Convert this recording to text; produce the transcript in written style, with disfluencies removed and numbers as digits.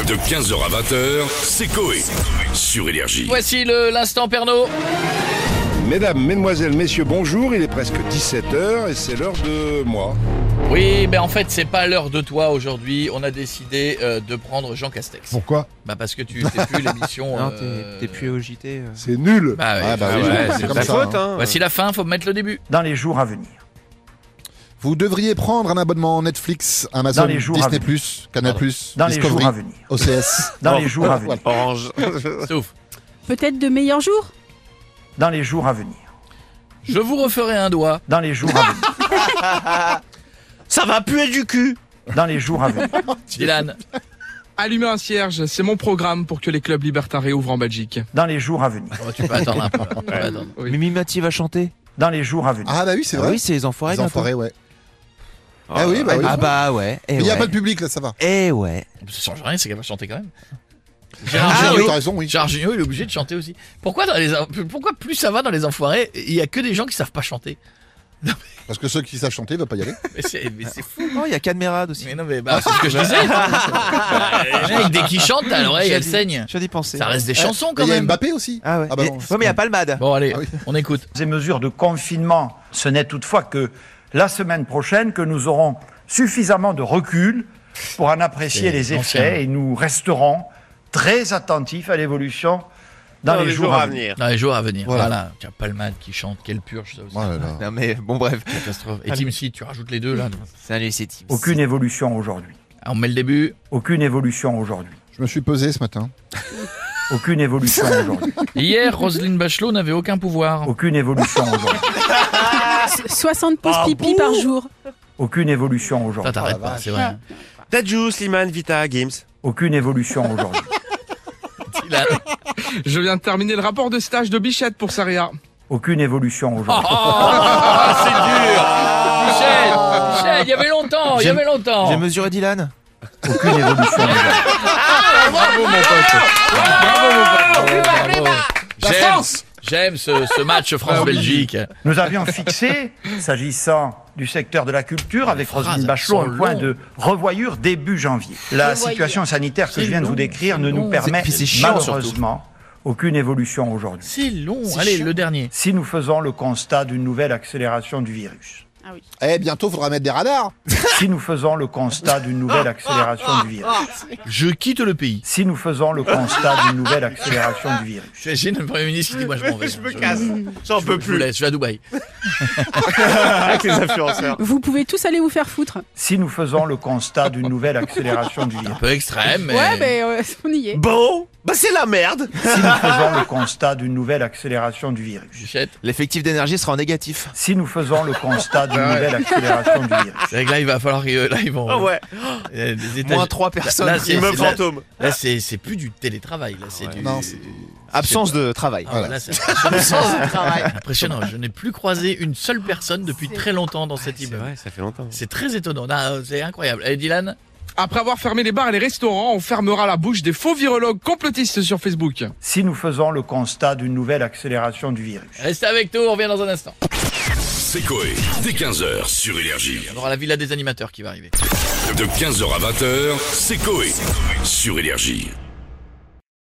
De 15h à 20h, c'est Coé. Sur Énergie. Voici l'instant Pernod. Mesdames, mesdemoiselles, messieurs, bonjour, il est presque 17h et c'est l'heure de moi. Oui, en fait, c'est pas l'heure de toi aujourd'hui. On a décidé de prendre Jean Castex. Pourquoi ? Parce que tu fais plus l'émission. Non, t'es plus au JT. C'est nul. Bah ouais, c'est comme ta ça. faute, hein. hein. Voici la fin, faut mettre le début. Dans les jours à venir. Vous devriez prendre un abonnement Netflix, Amazon, Dans les jours à Disney+, Canal+, Dans les Discovery, jours à venir. OCS. Dans les jours à venir. Orange. Sauf. Peut-être de meilleurs jours. Dans les jours à venir. Je vous referai un doigt. Dans les jours à venir. Ça va puer du cul. Dans les jours à venir. Dylan. Allumer un cierge, c'est mon programme pour que les clubs libertaires réouvrent en Belgique. Dans les jours à venir. Oh, tu peux attendre un peu. Tu peux attendre. Oui. Mimi Mati va chanter. Dans les jours à venir. Ah bah oui, c'est Ah vrai. oui, c'est les enfoirés. Les enfoirés, ouais. Ah oui, bah oui. Ah bah ouais. Mais il n'y a pas de public, là, ça va. Eh ouais. Ça change rien, c'est qu'elle va chanter quand même. Ah Gérard oui, Jugnot, t'as raison, oui. Gérard Jugnot, il est obligé de chanter aussi. Pourquoi plus ça va dans les enfoirés, il y a que des gens qui savent pas chanter. Parce que ceux qui savent chanter ne veulent pas y aller. Mais c'est fou. Oh, il y a Cadmerade aussi. Mais non, c'est ce que je disais. Les mecs, dès qu'ils chantent, à l'oreille, elle saigne. Je viens d'y penser. Ça reste des chansons Et quand il y a même. Mbappé aussi. Ah ouais. Ah bah Et- non, ouais, mais il y a Palmade. Bon, allez, Ah oui. on écoute. Ces mesures de confinement, ce n'est toutefois que la semaine prochaine que nous aurons suffisamment de recul pour en apprécier C'est les ancien. effets et nous resterons très attentifs à l'évolution dans les jours à venir. Dans les jours à venir. Voilà. Voilà. Tu as Palmade qui chante, quelle purge ça aussi. Oh là là. Non mais bon bref. Catastrophe. Et Tim Si, tu rajoutes les deux là. Salut, c'est Tim. Aucune évolution aujourd'hui. Ah, on met le début. Aucune évolution aujourd'hui. Je me suis pesé ce matin. Aucune évolution aujourd'hui. Hier, Roselyne Bachelot n'avait aucun pouvoir. Aucune évolution aujourd'hui. 60 pauses pipi par jour. Aucune évolution Ça aujourd'hui. t'arrête pas, c'est vrai. Tadjou, Slimane, Vita, Games. Aucune évolution aujourd'hui. Dylan. Je viens de terminer le rapport de stage de Bichette pour Saria. Aucune évolution aujourd'hui. Oh, c'est dur. Michel, il y avait longtemps, J'ai mesuré Dylan. Aucune évolution aujourd'hui. Bravo mon pote. Bravo. J'aime ce match France-Belgique. Nous avions fixé, s'agissant du secteur de la culture, avec phrases Roselyne Bachelot, sont un point longues. de revoyure début janvier. La Revoyure. situation sanitaire que C'est je viens de long, vous décrire ne c'est nous long. permet Puis c'est chiant, malheureusement aucune évolution aujourd'hui. C'est long. C'est Allez, chiant. le dernier. Si nous faisons le constat d'une nouvelle accélération du virus. Ah oui. Eh, bientôt, faudra mettre des radars. Si nous faisons le constat d'une nouvelle accélération du virus. Je quitte le pays. Si nous faisons le constat d'une nouvelle accélération du virus. J'ai le Premier ministre qui dit moi je m'en vais. Je me casse. J'en peux Je vous plus. laisse, je vais à Dubaï. Avec les influenceurs. Vous pouvez tous aller vous faire foutre. Si nous faisons le constat d'une nouvelle accélération du virus. Un peu extrême, mais... Ouais, on y est. Bon, bah c'est la merde. Si nous faisons le constat d'une nouvelle accélération du virus. Bichette. L'effectif d'énergie sera en négatif. Si nous faisons le constat d'une nouvelle accélération du virus. C'est vrai que là, il va falloir... Là, ils vont... Ah ouais. Des étages- Moins 3 personnes. Là, c'est- Immeuble là- fantôme. Là, c'est plus du télétravail. Là, c'est du... Non, Absence de travail. Ah, voilà, c'est impressionnant. Impressionnant. Je n'ai plus croisé une seule personne depuis très longtemps dans cet C'est immeuble. vrai, ça fait longtemps. C'est très étonnant. Non, c'est incroyable. Allez, Dylan. Après avoir fermé les bars et les restaurants, on fermera la bouche des faux virologues complotistes sur Facebook. Si nous faisons le constat d'une nouvelle accélération du virus. Restez avec nous, on revient dans un instant. C'est Coé. Dès 15h sur Énergie. On aura la villa des animateurs qui va arriver. De 15h à 20h, c'est Coé. Sur Énergie.